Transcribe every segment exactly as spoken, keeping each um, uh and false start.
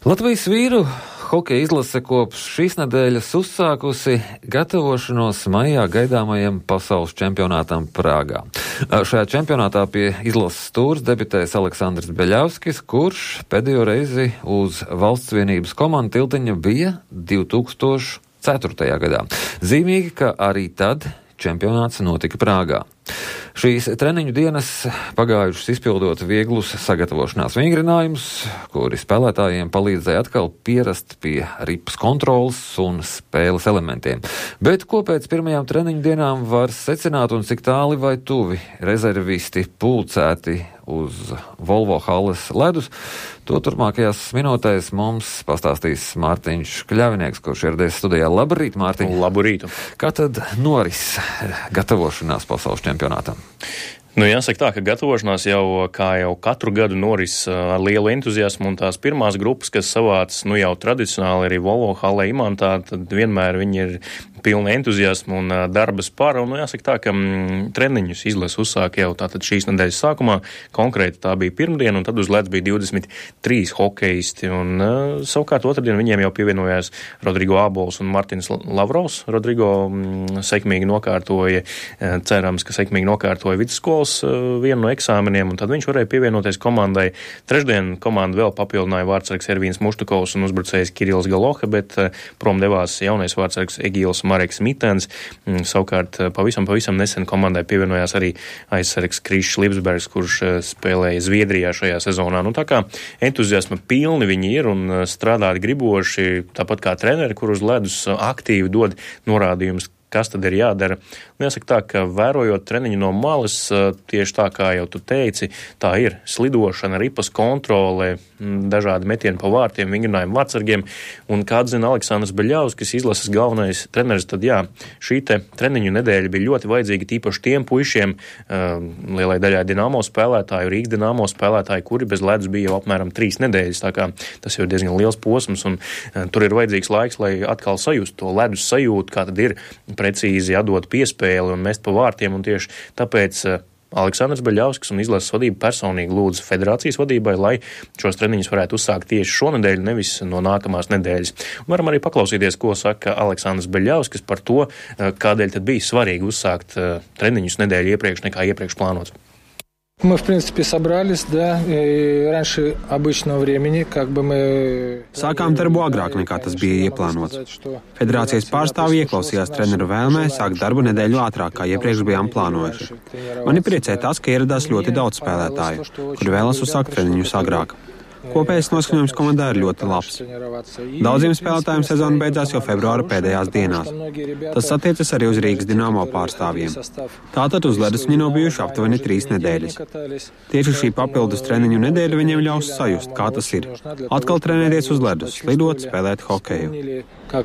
Latvijas vīru hokeja izlase kopš šīs nedēļas uzsākusi gatavošanos maijā gaidāmajam pasaules čempionātam Prāgā. Šajā čempionātā pie izlases stūres debitēs Aleksandrs Beļavskis, kurš pēdējo reizi uz valsts vienības komandu tiltiņa bija divi tūkstoši ceturtajā gadā. Zīmīgi, ka arī tad čempionāts notika Prāgā. Šīs treniņu dienas pagājušas izpildot vieglus sagatavošanās vingrinājumus, kuri spēlētājiem palīdzēja atkal pierast pie ripas kontrolas un spēles elementiem. Bet ko pēc pirmajām treniņu dienām var secināt un cik tāli vai tuvi rezervisti pulcēti uz Volvo halles ledus, to turpmākajās minūtēs mums pastāstīs Mārtiņš Kļavinieks, kurš ieradies studijā. Labrīt, Mārtiņ! Labu rītu! Kā tad noris gatavošanās pasaules čempionātam? Nu, jāsaka tā, ka gatavošanās jau, kā jau katru gadu noris ar lielu entuziasmu, un tās pirmās grupas, kas savāc, nu jau tradicionāli arī Volvo hallē Imantā, tad vienmēr viņi ir pilni entuziasmu un darba spara, un nu, jāsaka tā, ka mm, treniņus izlase uzsāka jau tātad šīs nedēļas sākumā, konkrēti tā bija pirmdiena, un tad uz ledus bija divdesmit trīs hokeisti, un uh, savukārt otrdien viņiem jau pievienojās Rodrigo Ābols un Martins Lavrovs. Rodrigo mm, sekmīgi nokārtoja, cerams, ka sekmīgi nokārtoja vidusskolas uh, vienu no eksāmeniem, un tad viņš varēja pievienoties komandai. Trešdien komandu vēl papildināja vārtsargs Ervīns Muštukovs un uzbrucējs Kirills Galoha, bet uh, prom devās jaunais vārtsargs Egīls Mareks Mitens. Savukārt pavisam, pavisam nesen komandai pievienojās arī aizsargs Krišs Lipsbergs, kurš spēlēja Zviedrijā šajā sezonā. Nu, tā kā entuziasma pilni viņi ir un strādāt griboši, tāpat kā treneri, kur uz ledus aktīvi dod norādījumus, kas tad ir jādara. Un jāsaka tā, ka vērojot treniņu no malas, tieši tā kā jau tu teici, tā ir slidošana, ripas kontrole, dažādi metieni pa vārtiem, vingrinājumi vārtsargiem, un kā atzina Aleksandrs Beļavskis, izlases galvenais treneris, tad jā, šī te treniņu nedēļa bija ļoti vajadzīga tīpaši tiem puišiem, lielai daļai Dinamo spēlētāju, Rīgas Dinamo spēlētāju, kuri bez ledus bija jau apmēram trīs nedēļas, tā kā tas jau ir diezgan liels posms, un tur ir vajadzīgs laiks, lai atkal sajust to ledus sajūtu, kā tad ir precīzi atdot piespēli un mest pa vārtiem, un tieši tāpēc Aleksandrs Beļavskis un izlases vadība personīgi lūdza federācijas vadībai, lai šos treniņus varētu uzsākt tieši šonedēļ, nevis no nākamās nedēļas. Un varam arī paklausīties, ko saka Aleksandrs Beļavskis par to, kādēļ tad bija svarīgi uzsākt treniņus nedēļu iepriekš nekā iepriekš plānots. Мы, в принципе, собрались, да, и раньше обычного времени, как бы мы... Sākām darbu agrāk, nekā tas bija ieplānots. Federācijas pārstāvji ieklausījās treneru vēlmē sākt darbu nedēļu ātrāk, kā iepriekš bijām plānojuši. Mani priecē tas, ka ieradās ļoti daudz spēlētāju, kuri vēlas uzsākt treniņus agrāk. Kopējais noskaņojums komandā ir ļoti labs. Daudziem spēlētājiem sezona beidzās jau februāra pēdējās dienās. Tas attiecas arī uz Rīgas Dinamo pārstāvjiem. Tātad uz ledus viņi nav bijuši aptuveni trīs nedēļas. Tieši šī papildus treniņu nedēļa viņiem ļaus sajust, kā tas ir. Atkal trenēties uz ledus, lidot, spēlēt hokeju.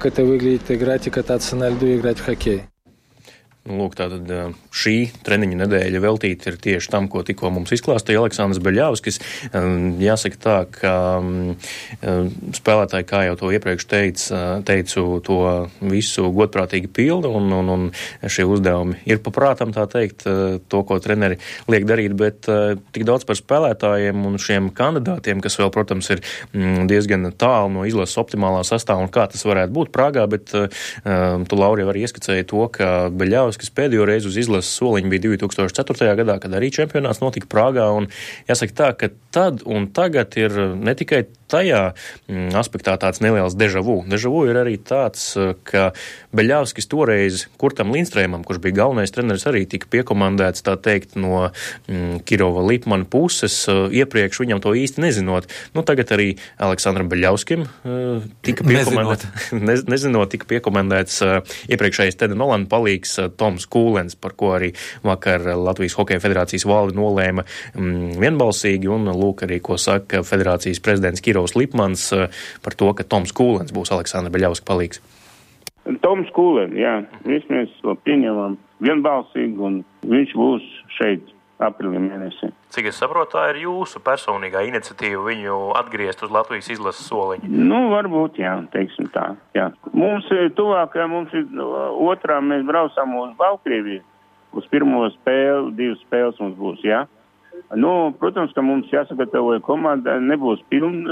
Lūk, tātad šī treniņu nedēļa veltīta ir tieši tam, ko tikko mums izklāstīja Aleksandrs Beļavskis. Jāsaka tā, ka spēlētāji, kā jau to iepriekš teica, teicu, to visu godprātīgi pilda, un, un, un šie uzdevumi ir paprātam, tā teikt, to, ko treneri liek darīt, bet tik daudz par spēlētājiem un šiem kandidātiem, kas vēl, protams, ir diezgan tālu no izlases optimālā sastāva un kā tas varētu būt Prāgā, bet tu, Lauri, arī ieskicēji to, ka Beļavskis kas pēdējo reizi uz izlases soliņu bija divi tūkstoši ceturtajā gadā, kad arī čempionāts notika Prāgā, un jāsaka tā, ka tad un tagad ir ne tikai tajā aspektā tāds neliels deja vu. Deja vu ir arī tāds, ka Beļavskis toreiz Kurtam Lindstrēmam, kurš bija galvenais treneris, arī tika piekomandēts, tā teikt, no mm, Kirova Lipmana puses, iepriekš viņam to īsti nezinot. Nu, tagad arī Aleksandram Beļavskim tika piekomandēts, ne, nezinot, tika piekomandēts iepriekšējais Teda Nolanda palīgs Toms Kūlens, par ko arī vakar Latvijas Hokeja federācijas valde nolēma mm, vienbalsīgi, un lūk arī, ko saka federācijas prezidents Kirovs Lipmans par to, ka Toms Kūlens būs Aleksandra Beļavska palīgs. Toms Kūlens, jā, mēs mēs to pieņemam vienbalsīgi, un viņš būs šeit aprīļa mēnesī. Cik es saprotu, tā ir jūsu personīgā iniciatīva viņu atgriezt uz Latvijas izlases soliņa? Nu, varbūt, jā, teiksim tā, jā. Mums ir tuvākajā, mums ir otrā, mēs braucam uz Baltkrieviju, uz pirmo spēli, divas spēles mums būs, jā. Nu, protams, ka mums jāsagatavoja komanda, nebūs pilna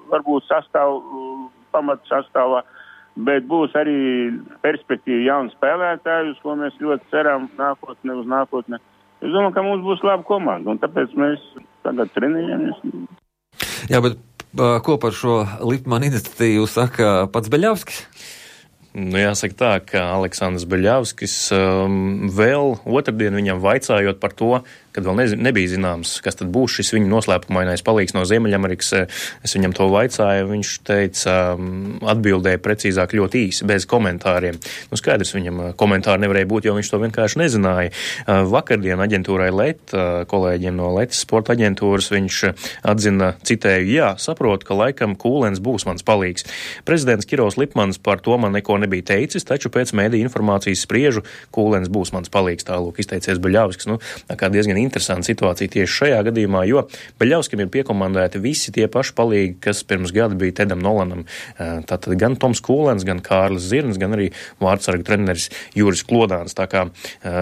varbūt sastāv, pamatu sastāvā, bet būs arī perspektīva jauni spēlētāji, uz ko mēs ļoti ceram nākotnē, uz nākotnē. Es domāju, ka mums būs laba komanda, un tāpēc mēs tagad trenējamies. Jā, bet ko par šo Lipmana iniciatīvu saka pats Beļavskis? Nu, jāsaka tā, ka Aleksandrs Beļavskis um, vēl otrdien viņam vaicājot par to, kad vēl nezin, nebija zināms, kas tad būs šis viņa noslēpumainais palīgs no Ziemeļamerikas. Es viņam to vaicāju, viņš teica, um, atbildēja precīzāk ļoti īsi, bez komentāriem. Nu, skaidrs, viņam komentāri nevarēja būt, jo viņš to vienkārši nezināja. Uh, vakardien aģentūrai L E T, uh, kolēģiem no Letas sporta aģentūras, viņš atzina, citēju, jā, saprotu, ka laikam Kūlens būs mans palīgs. Prezidents Kirovs Lipmans par to man neko nebija teicis, taču pēc mēdīju informācijas spriežu Kūlens būs mans palīgs, tālūk izteicies Beļavskis. Nu, tā kā diezgan interesanta situācija tieši šajā gadījumā, jo Beļavskim ir piekomandēti visi tie paši palīgi, kas pirms gada bija Tedam Nolanam. Tātad gan Toms Kūlens, gan Kārlis Zirnis, gan arī vārdsargu treneris Juris Klodāns. Tā kā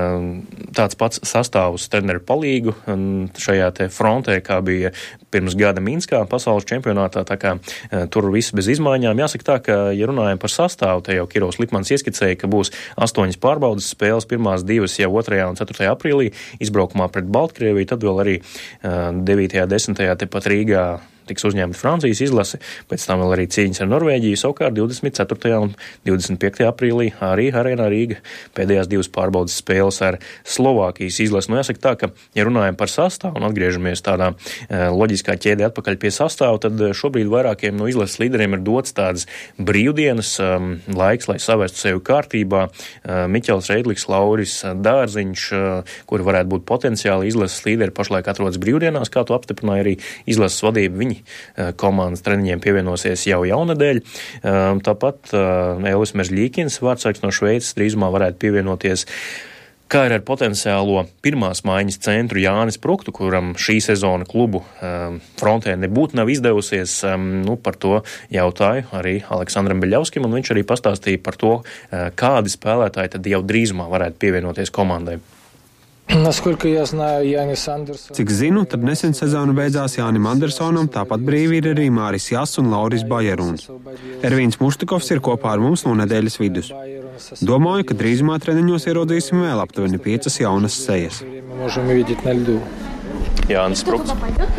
tāds pats sastāvs treneru palīgu šajā te frontē, kā bija pirms gada Minskā pasaules čempionātā, tā kā tur viss bez izmaiņām. Jāsaka tā, ka, ja runājam par sastāvu, te jau Kirovs Lipmans ieskicēja, ka būs astoņas pārbaudas spēles, pirmās divas jau otrajā un ceturtajā aprīlī, izbraukumā pret Baltkrieviju, tad vēl arī devītajā, desmitajā tepat Rīgā tiks uzņemta Francijas izlase, pēc tam vēl arī cīņas ar Norvēģiju, savukārt divdesmit ceturtajā un divdesmit piektajā aprīlī arī Arēnā Rīga pēdējās divas pārbaudas spēles ar Slovākijas izlasi. Nu, jāsaka tā, ka, ja runājam par sastāvu un atgriežamies tādā e, loģiskā ķēdē atpakaļ pie sastāvu, tad šobrīd vairākiem no izlases līderiem ir dots tādas brīvdienas um, laiks, lai savestu sevi kārtībā. Uh, Miķels Reidliks, Lauris Dārziņš, uh, kuri varētu būt potenciāli izlases līderi, pašlaik atrodas brīvdienās, kā to apstiprināja arī izlases vadība. Viņi komandas treniņiem pievienosies jau jaunadēļ. Tāpat Elvis Mežļīkins, vārdsargs no Šveices, drīzumā varētu pievienoties. Kā ir ar potenciālo pirmās maiņas centru Jānis Spruktu, kuram šī sezona klubu um, frontē nebūtu nav izdevusies, um, nu, par to jautāju arī Aleksandram Beļavskim, un viņš arī pastāstīja par to, uh, kādi spēlētāji tad jau drīzumā varētu pievienoties komandai. Cik zinu, tad nesen sezona beidzās Jānim Andersonam, tāpat brīvi ir arī Māris Jas un Lauris Bajeruns. Ervīns Muštikovs ir kopā ar mums no nedēļas vidus. Domāju, ka drīzumā treniņos ieraudzīsim vēl aptuveni piecas jaunas sejas. Jānis Sprukts.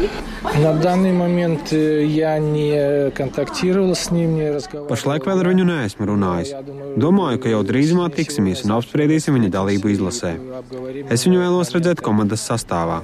Pašlaik vēl ar viņu neesmu runājis. Domāju, ka jau drīzumā tiksimies un apspriedīsim viņa dalību izlasē. Es viņu vēlos redzēt komandas sastāvā.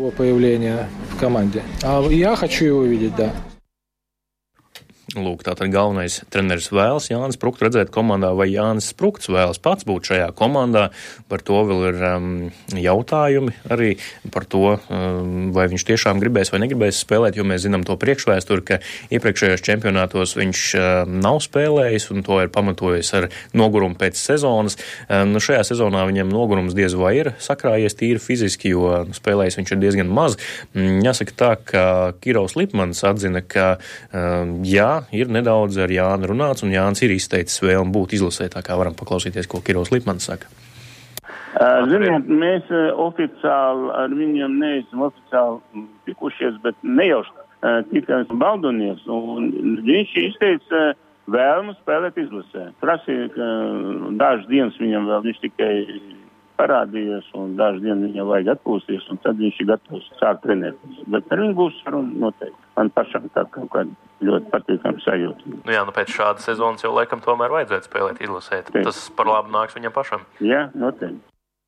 Lūk, tātad galvenais treneris vēlas Jānis Spruktu redzēt komandā, vai Jānis Sprukts vēlas pats būt šajā komandā. Par to vēl ir um, jautājumi arī par to, um, vai viņš tiešām gribēs vai negribēs spēlēt, jo mēs zinām to priekšvēsturi, ka iepriekšējos čempionātos viņš um, nav spēlējis un to ir pamatojis ar nogurumu pēc sezonas. Um, nu, šajā sezonā viņam nogurums diez vai ir sakrājies tīri fiziski, jo spēlējis viņš ir diezgan maz. Um, jāsaka tā, ka Kirovs Lipmans atzina, ka um, jā, ir nedaudz ar Jānu runāts, un Jānis ir izteicis vēlmi būt izlasē, tā kā varam paklausīties, ko Kirovs Lipmans saka. Ziniet, mēs oficiāli ar viņiem neesam oficiāli tikušies, bet nejauši tikai baldonies, un viņš izteica vēlmu spēlēt izlasē. Prasīja, ka dažas dienas viņam vēl viņš tikai parādījies, un dažas dienas viņam vajag atpūsties, un tad viņš ir gatavs sākt trenēties. Bet ar viņu būs saruna noteikti. Man pašam tā kaut kāda ļoti patīkama sajūta. Nu jā, nu pēc šādas sezonas jau laikam tomēr vajadzētu spēlēt izlasē. Tas par labu nāks viņam pašam. Jā, noteikti.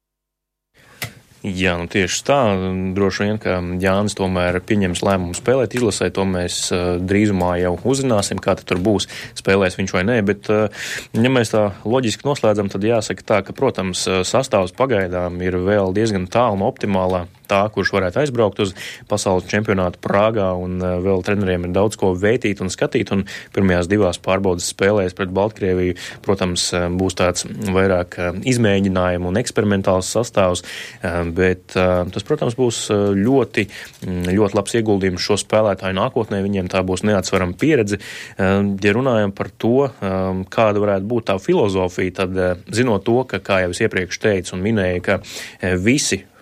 Jā, nu tieši tā, droši vien, ka Jānis tomēr pieņems lēmumu spēlēt izlasē, to mēs uh, drīzumā jau uzzināsim, kā tad tur būs, spēlēs viņš vai nē, bet, uh, ja mēs tā loģiski noslēdzam, tad jāsaka tā, ka, protams, sastāvs pagaidām ir vēl diezgan tālu no optimālā, tā, kurš varētu aizbraukt uz pasaules čempionātu Prāgā, un uh, vēl treneriem ir daudz ko vētīt un skatīt, un pirmajās divās pārbaudas spēlēs pret Baltkrieviju, protams, uh, būs tāds vairāk uh, izmēģinājumu un eksperimentāls sastāvs, uh, bet uh, tas, protams, būs ļoti, ļoti labs ieguldījums šo spēlētāju nākotnē, viņiem tā būs neatsverama pieredze. Uh, ja runājam par to, um, kāda varētu būt tā filozofija, tad uh, zinot to, ka, kā jau es iepriekš teicu un minēju, ka uh, visi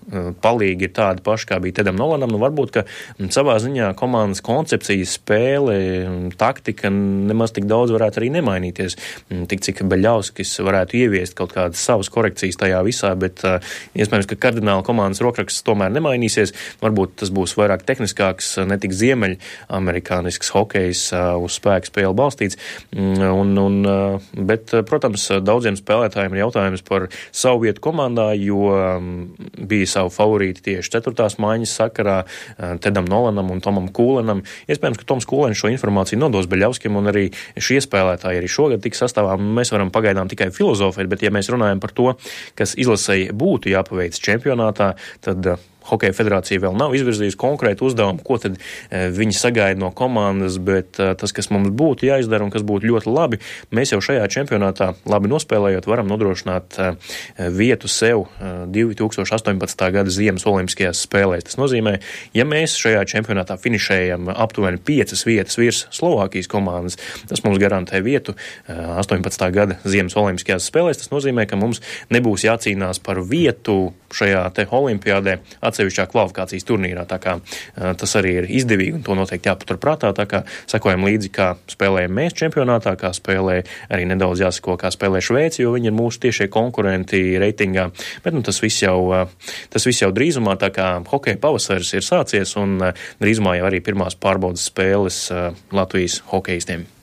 palīgi ir tādi paši, kā bija Tedam Nolanam, nu varbūt, ka savā ziņā komandas koncepcija, spēle, taktika nemaz tik daudz varētu arī nemainīties. Tik cik Beļļauskis varētu ieviest kaut kādas savas korekcijas tajā visā, bet uh, iespējams, ka kardināli komandas rokraksts tomēr nemainīsies. Varbūt tas būs vairāk tehniskāks, ne tik ziemeļ amerikānisks hokejs uh, uz spēku spēli balstīts. Un, un, uh, bet, protams, daudziem spēlētājiem ir jautājums par savu vietu komandā, jo um, bija savu favorīti tieši ceturtās maiņas sakarā uh, Tedam Nolanam un Tomam Kūlenam. Iespējams, ka Toms Kūlens šo informāciju nodos Beļļauskim, un arī šie spēlētāji arī šogad tiks sastāvā. Mēs varam pagaidām tikai filozofēt, bet ja mēs runājam par to, kas izlasēji būtu jāpaveic čempionātā, tad uh, Hokeja federācija vēl nav izvirzījusi konkrētu uzdevumu, ko tad e, viņi sagaida no komandas, bet e, tas, kas mums būtu jāizdara un kas būtu ļoti labi, mēs jau šajā čempionātā labi nospēlējot varam nodrošināt e, vietu sev e, divi tūkstoši astoņpadsmitā gada ziemas olimpiskajās spēlēs. Tas nozīmē, ja mēs šajā čempionātā finišējam aptuveni piecas vietas virs Slovākijas komandas, tas mums garantē vietu e, astoņpadsmitā gada ziemas olimpiskajās spēlēs. Tas nozīmē, ka mums nebūs jācīnās par vietu šajā te olimpiādē atsevišķā kvalifikācijas turnīrā, tā kā uh, tas arī ir izdevīgi un to noteikti jāpaturprātā, tā kā sekojam līdzi, kā spēlējam mēs čempionātā, kā spēlē arī nedaudz jāsako, kā spēlē Šveici, jo viņi ir mūsu tiešie konkurenti reitingā, bet nu tas viss jau, uh, tas viss jau drīzumā, tā kā hokeja pavasaris ir sācies un uh, drīzumā jau arī pirmās pārbaudas spēles uh, Latvijas hokejistiem.